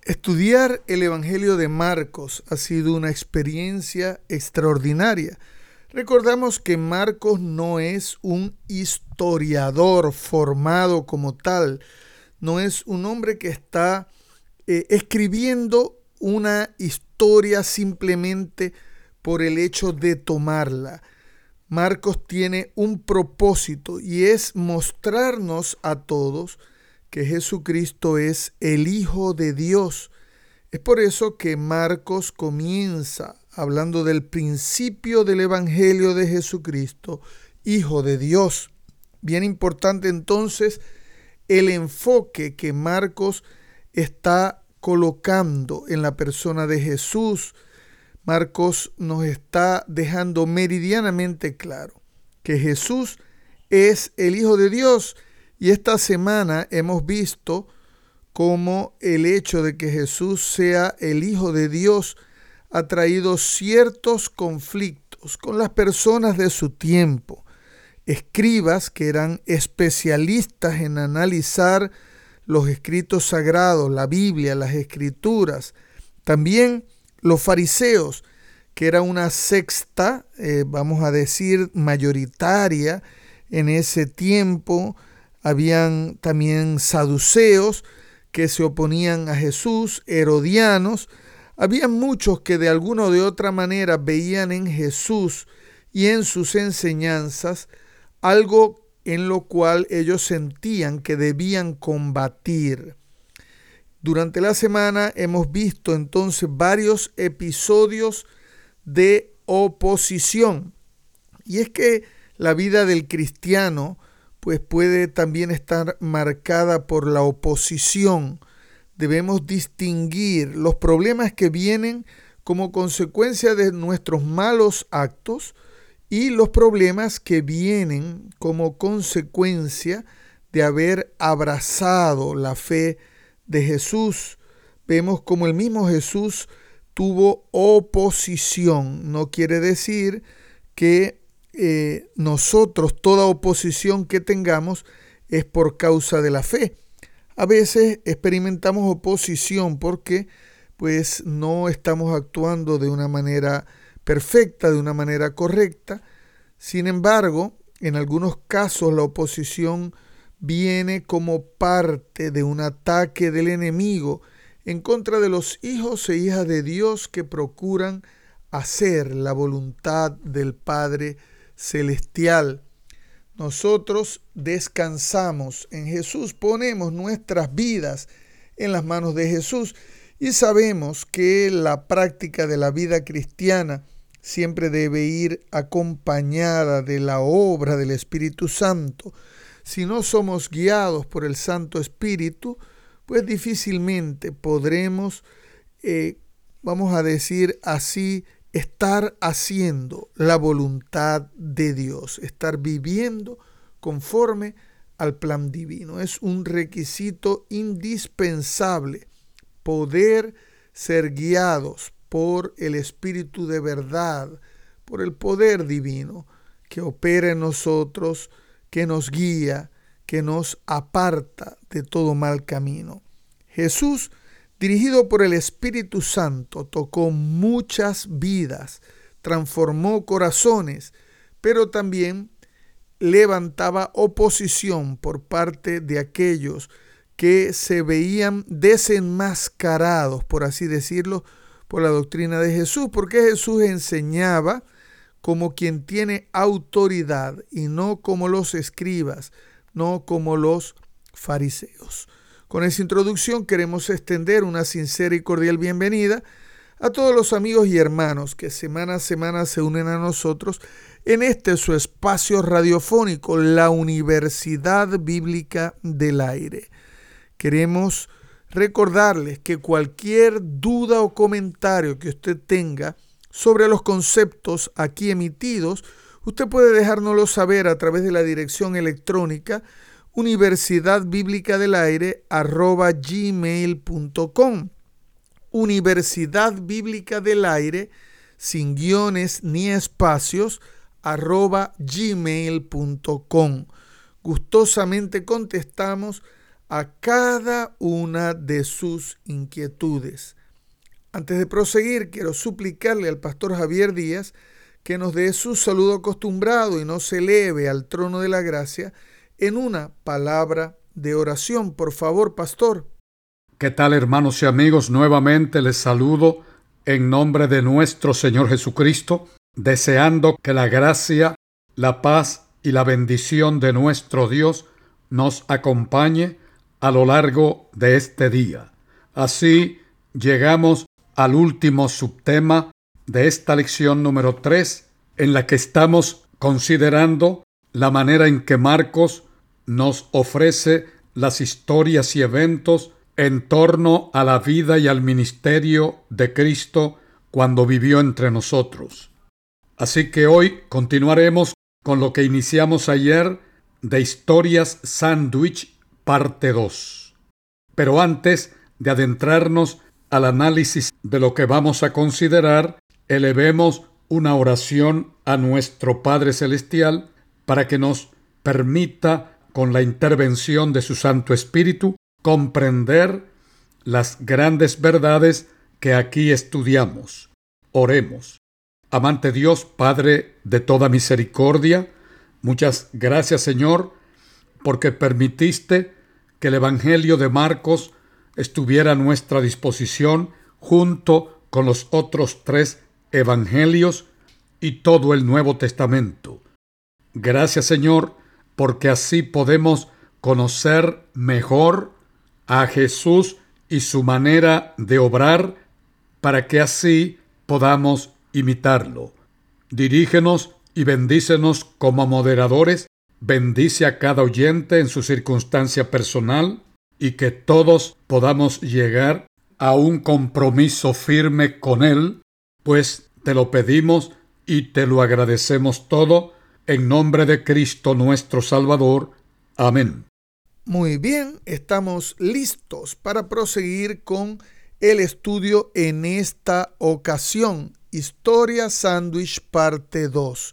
Estudiar el Evangelio de Marcos ha sido una experiencia extraordinaria. Recordamos que Marcos no es un historiador formado como tal, no es un hombre que está escribiendo una historia simplemente por el hecho de tomarla. Marcos tiene un propósito y es mostrarnos a todos que Jesucristo es el Hijo de Dios. Es por eso que Marcos comienza hablando del principio del Evangelio de Jesucristo, Hijo de Dios. Bien importante entonces el enfoque que Marcos está colocando en la persona de Jesús. Marcos nos está dejando meridianamente claro que Jesús es el Hijo de Dios. Y esta semana hemos visto cómo el hecho de que Jesús sea el Hijo de Dios ha traído ciertos conflictos con las personas de su tiempo. Escribas que eran especialistas en analizar los escritos sagrados, la Biblia, las Escrituras. También los fariseos, que era una secta, vamos a decir, mayoritaria en ese tiempo. Habían también saduceos que se oponían a Jesús, herodianos. Había muchos que de alguna o de otra manera veían en Jesús y en sus enseñanzas algo en lo cual ellos sentían que debían combatir. Durante la semana hemos visto entonces varios episodios de oposición. Y es que la vida del cristiano pues puede también estar marcada por la oposición. Debemos distinguir los problemas que vienen como consecuencia de nuestros malos actos y los problemas que vienen como consecuencia de haber abrazado la fe de Jesús. Vemos como el mismo Jesús tuvo oposición. No quiere decir que nosotros, toda oposición que tengamos es por causa de la fe. A veces experimentamos oposición porque pues no estamos actuando de una manera perfecta, de una manera correcta. Sin embargo, en algunos casos la oposición viene como parte de un ataque del enemigo en contra de los hijos e hijas de Dios que procuran hacer la voluntad del Padre celestial. Nosotros descansamos en Jesús, ponemos nuestras vidas en las manos de Jesús y sabemos que la práctica de la vida cristiana siempre debe ir acompañada de la obra del Espíritu Santo. Si no somos guiados por el Santo Espíritu, pues difícilmente podremos, vamos a decir así, estar haciendo la voluntad de Dios, estar viviendo conforme al plan divino. Es un requisito indispensable poder ser guiados por el Espíritu de verdad, por el poder divino que opera en nosotros, que nos guía, que nos aparta de todo mal camino. Jesús, dirigido por el Espíritu Santo, tocó muchas vidas, transformó corazones, pero también levantaba oposición por parte de aquellos que se veían desenmascarados, por así decirlo, por la doctrina de Jesús, porque Jesús enseñaba como quien tiene autoridad y no como los escribas, no como los fariseos. Con esa introducción queremos extender una sincera y cordial bienvenida a todos los amigos y hermanos que semana a semana se unen a nosotros en este su espacio radiofónico, la Universidad Bíblica del Aire. Queremos recordarles que cualquier duda o comentario que usted tenga sobre los conceptos aquí emitidos, usted puede dejárnoslo saber a través de la dirección electrónica universidadbiblicadelaire@gmail.com. Universidad Bíblica del Aire, sin guiones ni espacios, @gmail.com. Gustosamente contestamos a cada una de sus inquietudes. Antes de proseguir, quiero suplicarle al pastor Javier Díaz que nos dé su saludo acostumbrado y nos eleve al trono de la gracia en una palabra de oración. Por favor, pastor. ¿Qué tal, hermanos y amigos? Nuevamente les saludo en nombre de nuestro Señor Jesucristo, deseando que la gracia, la paz y la bendición de nuestro Dios nos acompañe a lo largo de este día. Así llegamos al último subtema de esta lección número 3, en la que estamos considerando la manera en que Marcos nos ofrece las historias y eventos en torno a la vida y al ministerio de Cristo cuando vivió entre nosotros. Así que hoy continuaremos con lo que iniciamos ayer de Historias Sándwich, parte 2. Pero antes de adentrarnos al análisis de lo que vamos a considerar, elevemos una oración a nuestro Padre Celestial para que nos permita, con la intervención de su Santo Espíritu, comprender las grandes verdades que aquí estudiamos. Oremos. Amante Dios, Padre de toda misericordia, muchas gracias, Señor, porque permitiste que el Evangelio de Marcos estuviera a nuestra disposición junto con los otros 3 evangelios y todo el Nuevo Testamento. Gracias, Señor, porque así podemos conocer mejor a Jesús y su manera de obrar, para que así podamos imitarlo. Dirígenos y bendícenos como moderadores. Bendice a cada oyente en su circunstancia personal y que todos podamos llegar a un compromiso firme con Él, pues te lo pedimos y te lo agradecemos todo en nombre de Cristo nuestro Salvador. Amén. Muy bien, estamos listos para proseguir con el estudio en esta ocasión. Historia Sándwich, parte 2.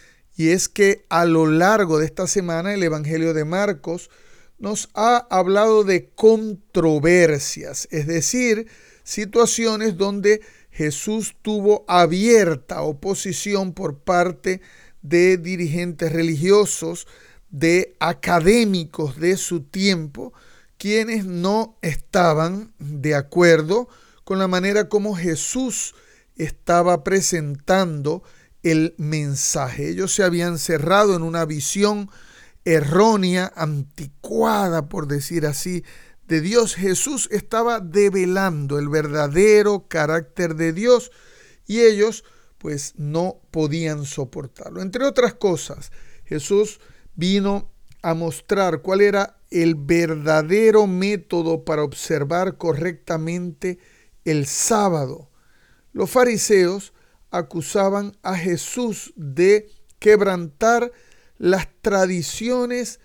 Y es que a lo largo de esta semana el Evangelio de Marcos nos ha hablado de controversias, es decir, situaciones donde Jesús tuvo abierta oposición por parte de dirigentes religiosos, de académicos de su tiempo, quienes no estaban de acuerdo con la manera como Jesús estaba presentando el mensaje. Ellos se habían cerrado en una visión errónea, anticuada, por decir así, de Dios. Jesús estaba develando el verdadero carácter de Dios y ellos pues no podían soportarlo. Entre otras cosas, Jesús vino a mostrar cuál era el verdadero método para observar correctamente el sábado. Los fariseos acusaban a Jesús de quebrantar las tradiciones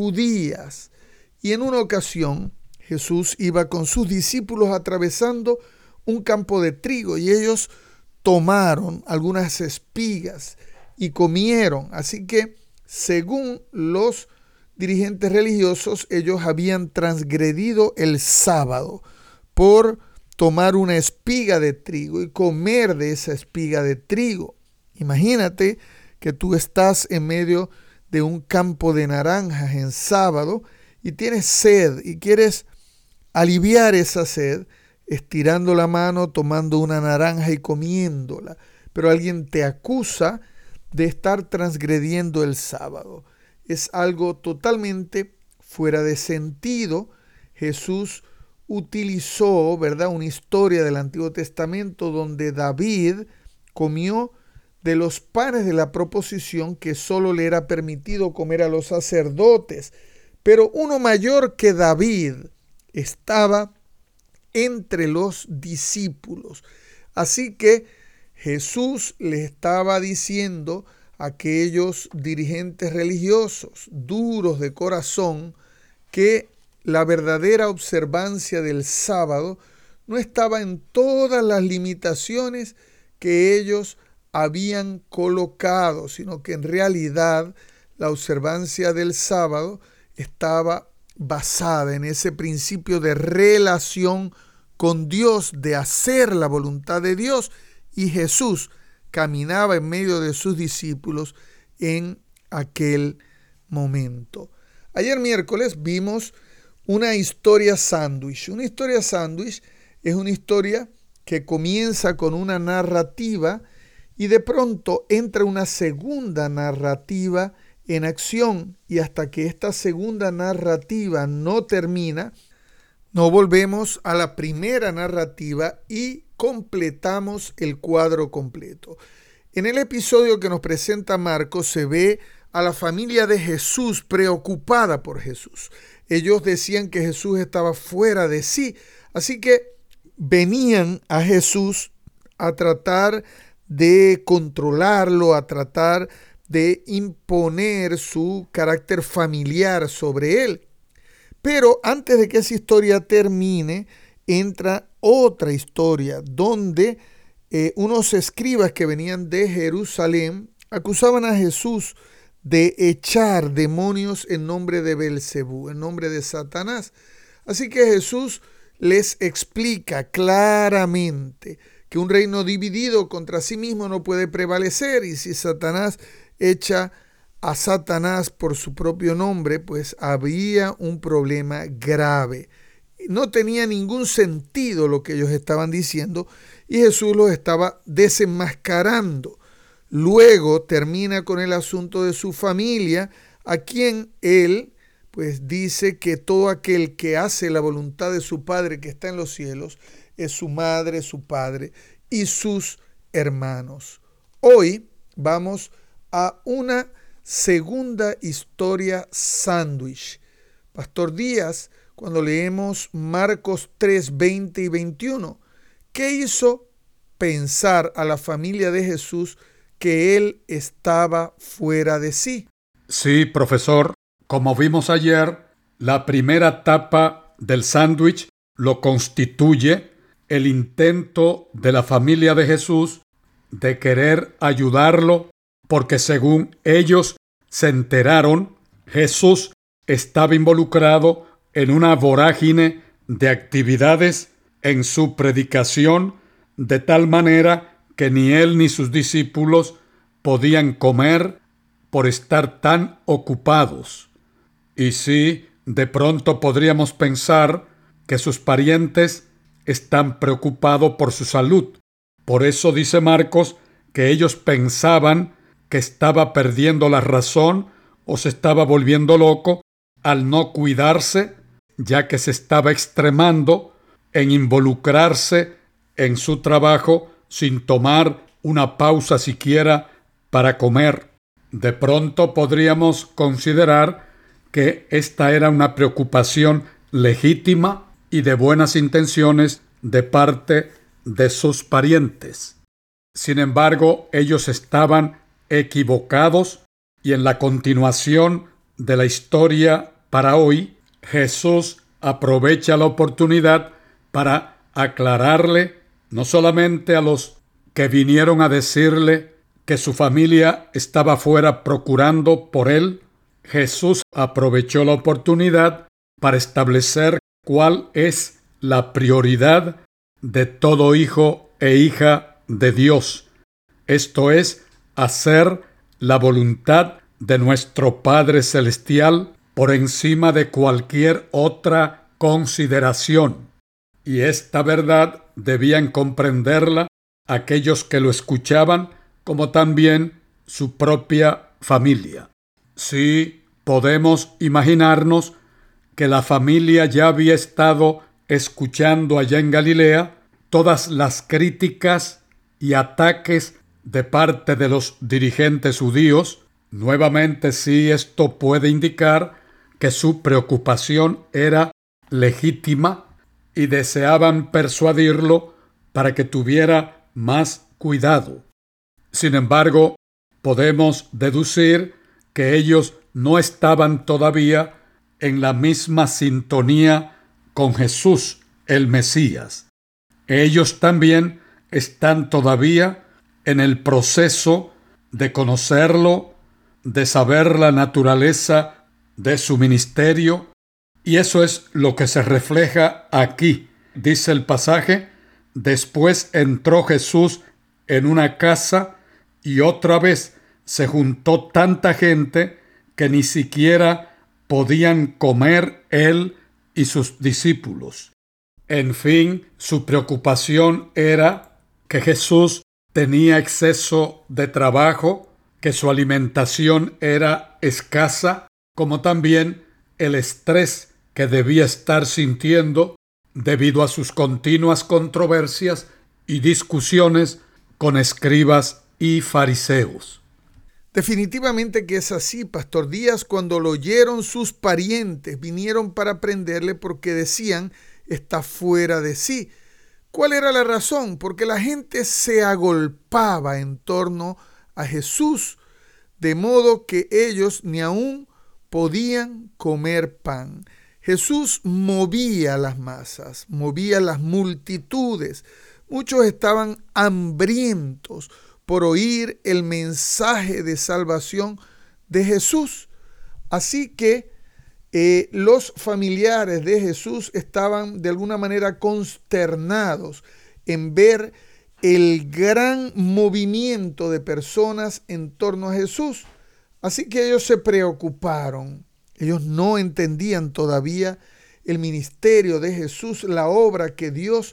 judías. Y en una ocasión Jesús iba con sus discípulos atravesando un campo de trigo y ellos tomaron algunas espigas y comieron. Así que, según los dirigentes religiosos, ellos habían transgredido el sábado por tomar una espiga de trigo y comer de esa espiga de trigo. Imagínate que tú estás en medio de un campo de naranjas en sábado y tienes sed y quieres aliviar esa sed estirando la mano, tomando una naranja y comiéndola. Pero alguien te acusa de estar transgrediendo el sábado. Es algo totalmente fuera de sentido. Jesús utilizó, ¿verdad?, una historia del Antiguo Testamento donde David comió de los panes de la proposición que solo le era permitido comer a los sacerdotes. Pero uno mayor que David estaba entre los discípulos. Así que Jesús le estaba diciendo a aquellos dirigentes religiosos duros de corazón que la verdadera observancia del sábado no estaba en todas las limitaciones que ellos habían colocado, sino que en realidad la observancia del sábado estaba basada en ese principio de relación con Dios, de hacer la voluntad de Dios, y Jesús caminaba en medio de sus discípulos en aquel momento. Ayer miércoles vimos una historia sándwich. Una historia sándwich es una historia que comienza con una narrativa y de pronto entra una segunda narrativa en acción, y hasta que esta segunda narrativa no termina, no volvemos a la primera narrativa y completamos el cuadro completo. En el episodio que nos presenta Marcos se ve a la familia de Jesús preocupada por Jesús. Ellos decían que Jesús estaba fuera de sí, así que venían a Jesús a tratar de controlarlo, a tratar de imponer su carácter familiar sobre él. Pero antes de que esa historia termine, entra otra historia donde unos escribas que venían de Jerusalén acusaban a Jesús de echar demonios en nombre de Belcebú, en nombre de Satanás. Así que Jesús les explica claramente que un reino dividido contra sí mismo no puede prevalecer, y si Satanás echa a Satanás por su propio nombre, pues había un problema grave. No tenía ningún sentido lo que ellos estaban diciendo y Jesús los estaba desenmascarando. Luego termina con el asunto de su familia, a quien él pues dice que todo aquel que hace la voluntad de su Padre que está en los cielos es su madre, su padre y sus hermanos. Hoy vamos a una segunda historia sándwich. Pastor Díaz, cuando leemos Marcos 3, 20 y 21, ¿qué hizo pensar a la familia de Jesús que él estaba fuera de sí? Sí, profesor. Como vimos ayer, la primera etapa del sándwich lo constituye el intento de la familia de Jesús de querer ayudarlo, porque según ellos se enteraron, Jesús estaba involucrado en una vorágine de actividades en su predicación, de tal manera que ni él ni sus discípulos podían comer por estar tan ocupados. Y sí, de pronto podríamos pensar que sus parientes están preocupados por su salud. Por eso dice Marcos que ellos pensaban que estaba perdiendo la razón o se estaba volviendo loco al no cuidarse, ya que se estaba extremando en involucrarse en su trabajo sin tomar una pausa siquiera para comer. De pronto podríamos considerar que esta era una preocupación legítima y de buenas intenciones de parte de sus parientes. Sin embargo, ellos estaban equivocados, y en la continuación de la historia para hoy, Jesús aprovecha la oportunidad para aclararle no solamente a los que vinieron a decirle que su familia estaba fuera procurando por él. Jesús aprovechó la oportunidad para establecer cuál es la prioridad de todo hijo e hija de Dios. Esto es, hacer la voluntad de nuestro Padre Celestial por encima de cualquier otra consideración. Y esta verdad debían comprenderla aquellos que lo escuchaban, como también su propia familia. Sí, podemos imaginarnos que la familia ya había estado escuchando allá en Galilea todas las críticas y ataques de parte de los dirigentes judíos. Nuevamente, sí, esto puede indicar que su preocupación era legítima y deseaban persuadirlo para que tuviera más cuidado. Sin embargo, podemos deducir que ellos no estaban todavía en la misma sintonía con Jesús, el Mesías. Ellos también están todavía en el proceso de conocerlo, de saber la naturaleza de su ministerio, Y eso es lo que se refleja aquí. Dice el pasaje: después entró Jesús en una casa y otra vez se juntó tanta gente que ni siquiera podían comer él y sus discípulos. En fin, su preocupación era que Jesús tenía exceso de trabajo, que su alimentación era escasa, como también el estrés que debía estar sintiendo debido a sus continuas controversias y discusiones con escribas y fariseos. Definitivamente que es así, Pastor Díaz. Cuando lo oyeron sus parientes, vinieron para prenderle porque decían: está fuera de sí. ¿Cuál era la razón? Porque la gente se agolpaba en torno a Jesús, de modo que ellos ni aún podían comer pan. Jesús movía las masas, movía las multitudes. Muchos estaban hambrientos por oír el mensaje de salvación de Jesús. Así que los familiares de Jesús estaban de alguna manera consternados en ver el gran movimiento de personas en torno a Jesús. Así que ellos se preocuparon. Ellos no entendían todavía el ministerio de Jesús, la obra que Dios,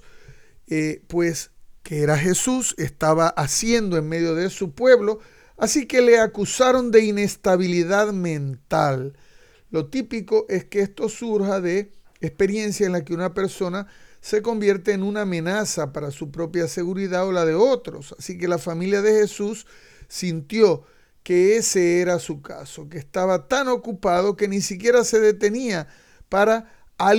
que era Jesús, estaba haciendo en medio de su pueblo. Así que le acusaron de inestabilidad mental. Lo típico es que esto surja de experiencia en la que una persona se convierte en una amenaza para su propia seguridad o la de otros. Así que la familia de Jesús sintió que ese era su caso, que estaba tan ocupado que ni siquiera se detenía para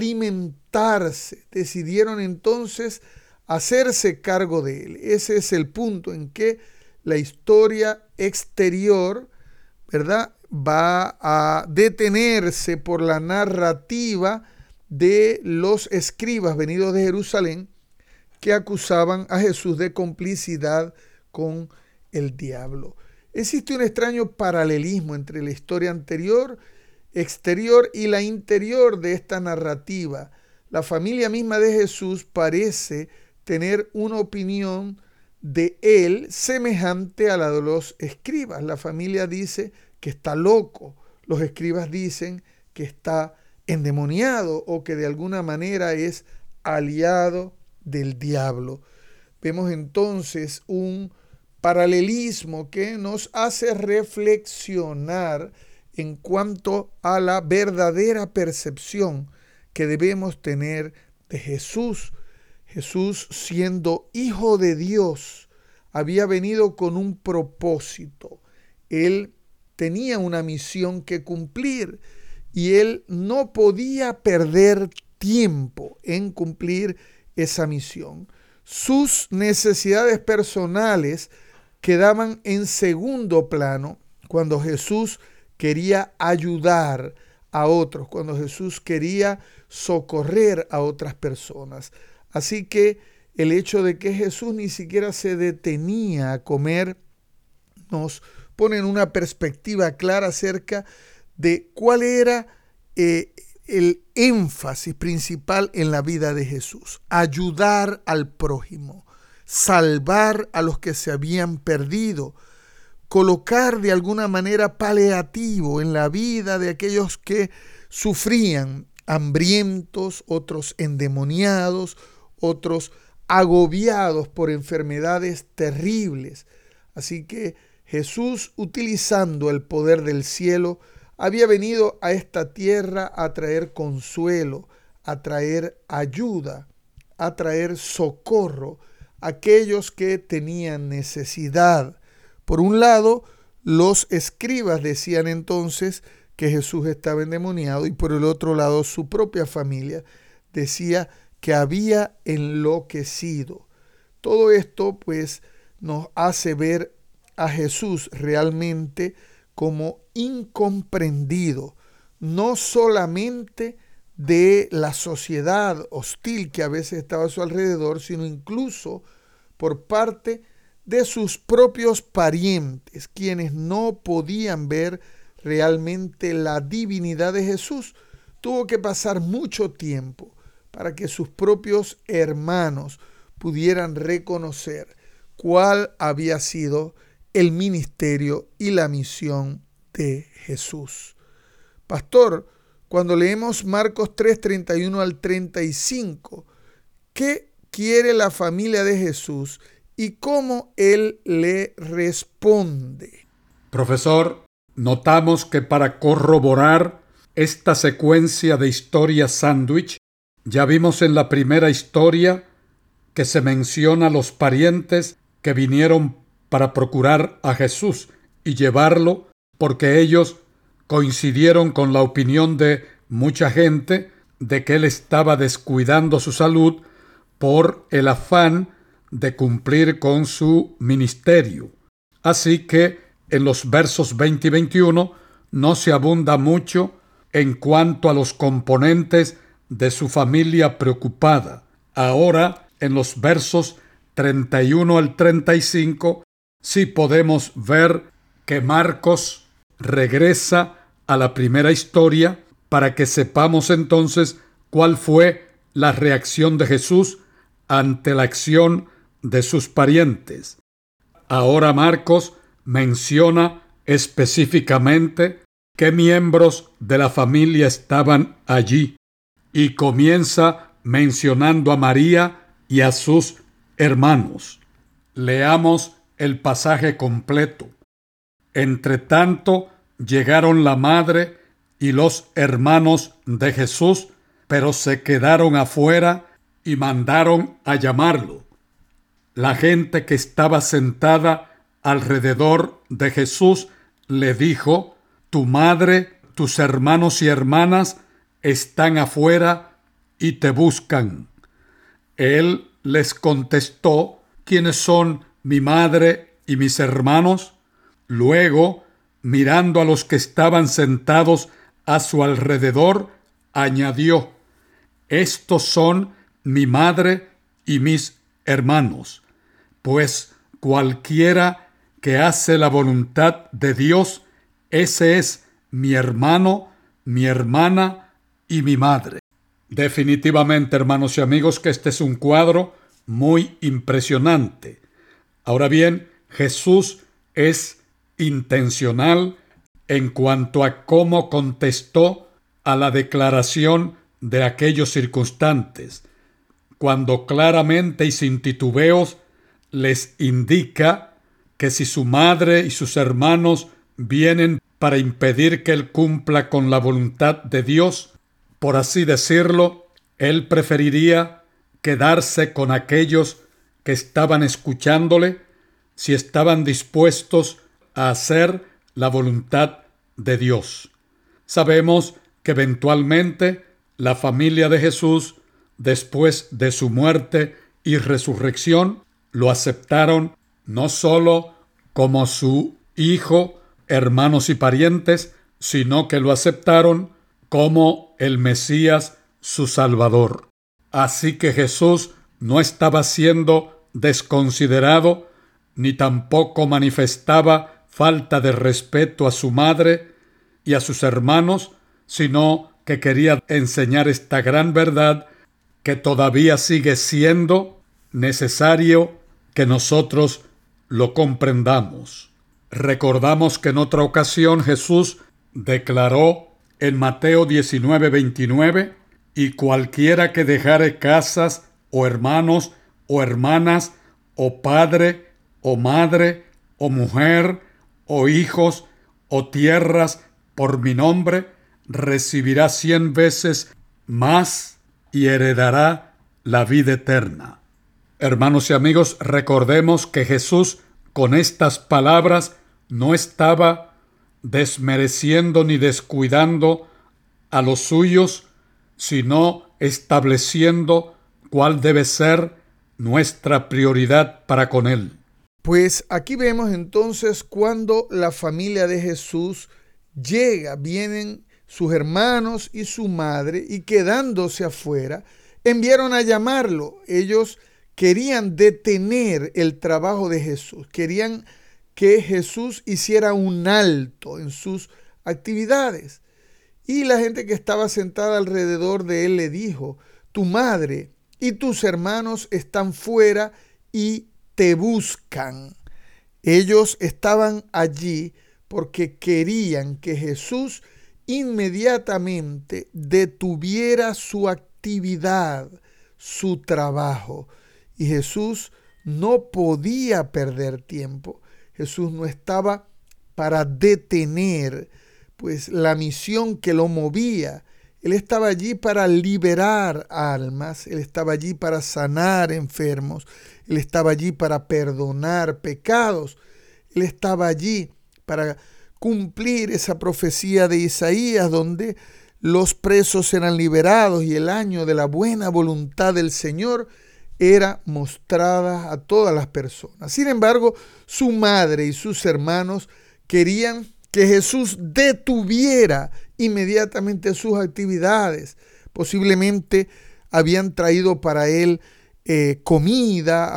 alimentarse. Decidieron entonces hacerse cargo de él. Ese es el punto en que la historia exterior, ¿verdad?, va a detenerse por la narrativa de los escribas venidos de Jerusalén que acusaban a Jesús de complicidad con el diablo. Existe un extraño paralelismo entre la historia anterior, exterior y la interior de esta narrativa. La familia misma de Jesús parece tener una opinión de él semejante a la de los escribas. La familia dice que está loco. Los escribas dicen que está endemoniado o que de alguna manera es aliado del diablo. Vemos entonces un paralelismo que nos hace reflexionar en cuanto a la verdadera percepción que debemos tener de Jesús. Jesús, siendo hijo de Dios, había venido con un propósito. Él tenía una misión que cumplir y él no podía perder tiempo en cumplir esa misión. Sus necesidades personales quedaban en segundo plano cuando Jesús quería ayudar a otros, cuando Jesús quería socorrer a otras personas. Así que el hecho de que Jesús ni siquiera se detenía a comer nos pone en una perspectiva clara acerca de cuál era el énfasis principal en la vida de Jesús: ayudar al prójimo, salvar a los que se habían perdido, colocar de alguna manera paliativo en la vida de aquellos que sufrían, hambrientos, otros endemoniados, otros agobiados por enfermedades terribles. Así que Jesús, utilizando el poder del cielo, había venido a esta tierra a traer consuelo, a traer ayuda, a traer socorro a aquellos que tenían necesidad. Por un lado, los escribas decían entonces que Jesús estaba endemoniado, y por el otro lado, su propia familia decía que había enloquecido. Todo esto pues nos hace ver a Jesús realmente como incomprendido, no solamente de la sociedad hostil que a veces estaba a su alrededor, sino incluso por parte de sus propios parientes, quienes no podían ver realmente la divinidad de Jesús. tuvo que pasar mucho tiempo para que sus propios hermanos pudieran reconocer cuál había sido el ministerio y la misión de Jesús. Pastor, cuando leemos Marcos 3, 31 al 35, ¿qué quiere la familia de Jesús y cómo Él le responde? Profesor, notamos que para corroborar esta secuencia de historias sándwich, ya vimos en la primera historia que se menciona los parientes que vinieron para procurar a Jesús y llevarlo porque ellos coincidieron con la opinión de mucha gente de que él estaba descuidando su salud por el afán de cumplir con su ministerio. Así que en los versos 20 y 21 no se abunda mucho en cuanto a los componentes de su familia preocupada. Ahora, en los versos 31 al 35, sí podemos ver que Marcos regresa a la primera historia para que sepamos entonces cuál fue la reacción de Jesús ante la acción de sus parientes. Ahora Marcos menciona específicamente qué miembros de la familia estaban allí y comienza mencionando a María y a sus hermanos. Leamos el pasaje completo. Entre tanto, llegaron la madre y los hermanos de Jesús, pero se quedaron afuera y mandaron a llamarlo. La gente que estaba sentada alrededor de Jesús le dijo: tu madre, tus hermanos y hermanas están afuera y te buscan. Él les contestó: ¿quiénes son mi madre y mis hermanos? Luego, mirando a los que estaban sentados a su alrededor, añadió: estos son mi madre y mis hermanos. Pues cualquiera que hace la voluntad de Dios, ese es mi hermano, mi hermana y mi madre. Definitivamente, hermanos y amigos, que este es un cuadro muy impresionante. Ahora bien, Jesús es intencional en cuanto a cómo contestó a la declaración de aquellos circunstantes, cuando claramente y sin titubeos les indica que si su madre y sus hermanos vienen para impedir que él cumpla con la voluntad de Dios, por así decirlo, él preferiría quedarse con aquellos que estaban escuchándole si estaban dispuestos a hacer la voluntad de Dios. Sabemos que eventualmente la familia de Jesús, después de su muerte y resurrección, lo aceptaron no solo como su hijo, hermanos y parientes, sino que lo aceptaron como el Mesías, su Salvador. Así que Jesús no estaba siendo desconsiderado, ni tampoco manifestaba falta de respeto a su madre y a sus hermanos, sino que quería enseñar esta gran verdad que todavía sigue siendo necesario que nosotros lo comprendamos. Recordamos que en otra ocasión Jesús declaró en Mateo 19:29: y cualquiera que dejare casas, o hermanos, o hermanas, o padre, o madre, o mujer, o hijos, o tierras, por mi nombre, recibirá 100 veces más y heredará la vida eterna. Hermanos y amigos, recordemos que Jesús con estas palabras no estaba desmereciendo ni descuidando a los suyos, sino estableciendo cuál debe ser nuestra prioridad para con Él. Pues aquí vemos entonces cuando la familia de Jesús llega, vienen sus hermanos y su madre, y quedándose afuera, enviaron a llamarlo. Ellos querían detener el trabajo de Jesús, querían que Jesús hiciera un alto en sus actividades. Y la gente que estaba sentada alrededor de él le dijo: tu madre y tus hermanos están fuera y te buscan. Ellos estaban allí porque querían que Jesús inmediatamente detuviera su actividad, su trabajo. Y Jesús no podía perder tiempo. Jesús no estaba para detener pues la misión que lo movía. Él estaba allí para liberar almas, Él estaba allí para sanar enfermos, Él estaba allí para perdonar pecados, Él estaba allí para cumplir esa profecía de Isaías donde los presos eran liberados y el año de la buena voluntad del Señor era mostrada a todas las personas. Sin embargo, su madre y sus hermanos querían que Jesús detuviera inmediatamente sus actividades. Posiblemente habían traído para él comida,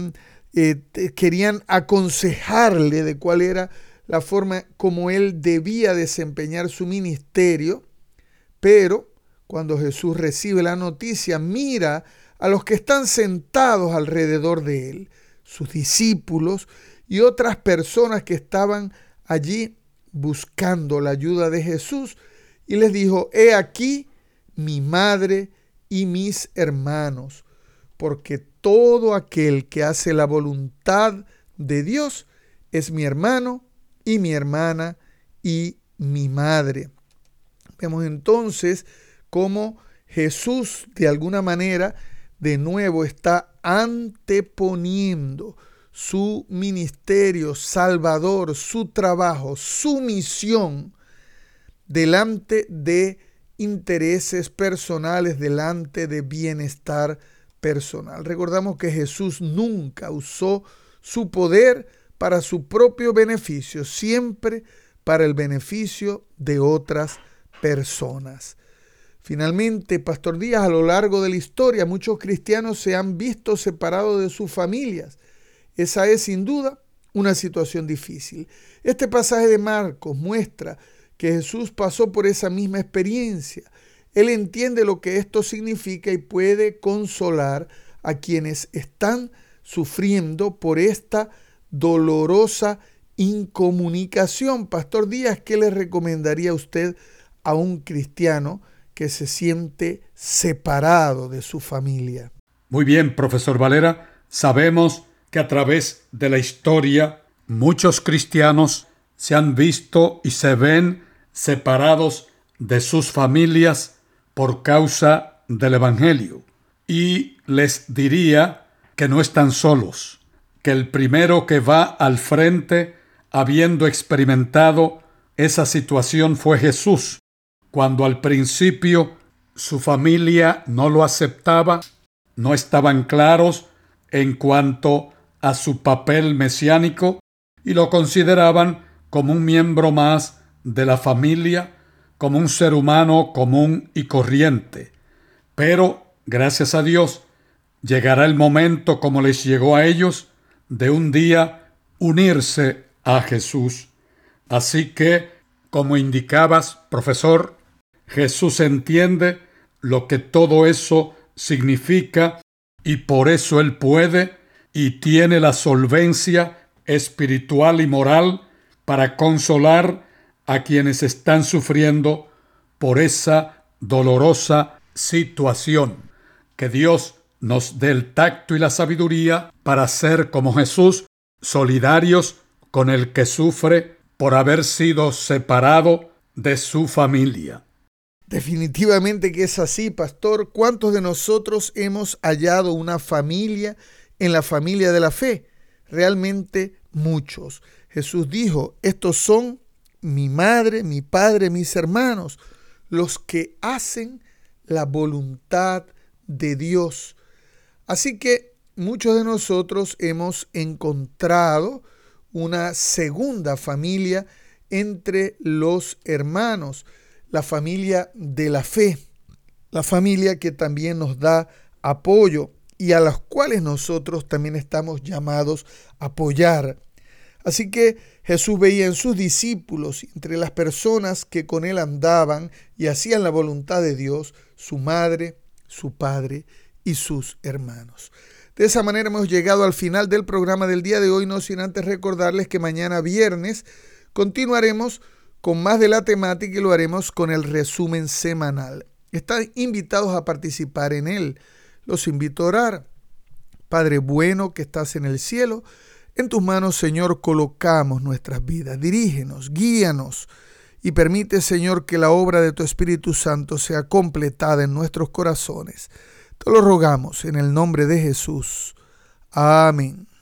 querían aconsejarle de cuál era la forma como él debía desempeñar su ministerio. Pero cuando Jesús recibe la noticia, mira a los que están sentados alrededor de él, sus discípulos y otras personas que estaban allí buscando la ayuda de Jesús, y les dijo: he aquí mi madre y mis hermanos, porque todo aquel que hace la voluntad de Dios es mi hermano y mi hermana y mi madre. Vemos entonces cómo Jesús de alguna manera de nuevo está anteponiendo su ministerio salvador, su trabajo, su misión delante de intereses personales, delante de bienestar personal. Recordamos que Jesús nunca usó su poder para su propio beneficio, siempre para el beneficio de otras personas. Finalmente, Pastor Díaz, a lo largo de la historia, muchos cristianos se han visto separados de sus familias. Esa es sin duda una situación difícil. Este pasaje de Marcos muestra que Jesús pasó por esa misma experiencia. Él entiende lo que esto significa y puede consolar a quienes están sufriendo por esta dolorosa incomunicación. Pastor Díaz, ¿qué le recomendaría a usted a un cristiano que se siente separado de su familia? Muy bien, profesor Valera. Sabemos que a través de la historia muchos cristianos se han visto y se ven separados de sus familias por causa del Evangelio. Y les diría que no están solos, que el primero que va al frente, habiendo experimentado esa situación, fue Jesús. Cuando al principio su familia no lo aceptaba, no estaban claros en cuanto a su papel mesiánico y lo consideraban como un miembro más de la familia, como un ser humano común y corriente. Pero, gracias a Dios, llegará el momento, como les llegó a ellos, de un día unirse a Jesús. Así que, como indicabas, profesor, Jesús entiende lo que todo eso significa y por eso Él puede y tiene la solvencia espiritual y moral para consolar a quienes están sufriendo por esa dolorosa situación. Que Dios nos dé el tacto y la sabiduría para ser como Jesús, solidarios con el que sufre por haber sido separado de su familia. Definitivamente que es así, pastor. ¿Cuántos de nosotros hemos hallado una familia en la familia de la fe? Realmente muchos. Jesús dijo: estos son mi madre, mi padre, mis hermanos, los que hacen la voluntad de Dios. Así que muchos de nosotros hemos encontrado una segunda familia entre los hermanos, la familia de la fe, la familia que también nos da apoyo y a las cuales nosotros también estamos llamados a apoyar. Así que Jesús veía en sus discípulos, entre las personas que con él andaban y hacían la voluntad de Dios, su madre, su padre y sus hermanos. De esa manera hemos llegado al final del programa del día de hoy, no sin antes recordarles que mañana viernes continuaremos con más de la temática y lo haremos con el resumen semanal. Están invitados a participar en él. Los invito a orar. Padre bueno que estás en el cielo, en tus manos, Señor, colocamos nuestras vidas. Dirígenos, guíanos y permite, Señor, que la obra de tu Espíritu Santo sea completada en nuestros corazones. Te lo rogamos en el nombre de Jesús. Amén.